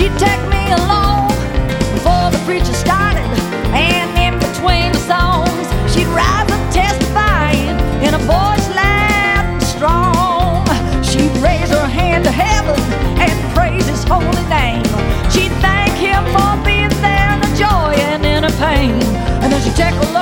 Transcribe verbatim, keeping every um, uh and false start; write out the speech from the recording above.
She'd take me along before the preacher started, and in between the songs, she'd rise up testifying in a voice loud and strong. She'd raise her hand to heaven and praise his holy name. She'd thank him for being there in the joy and in the pain, and then she'd take a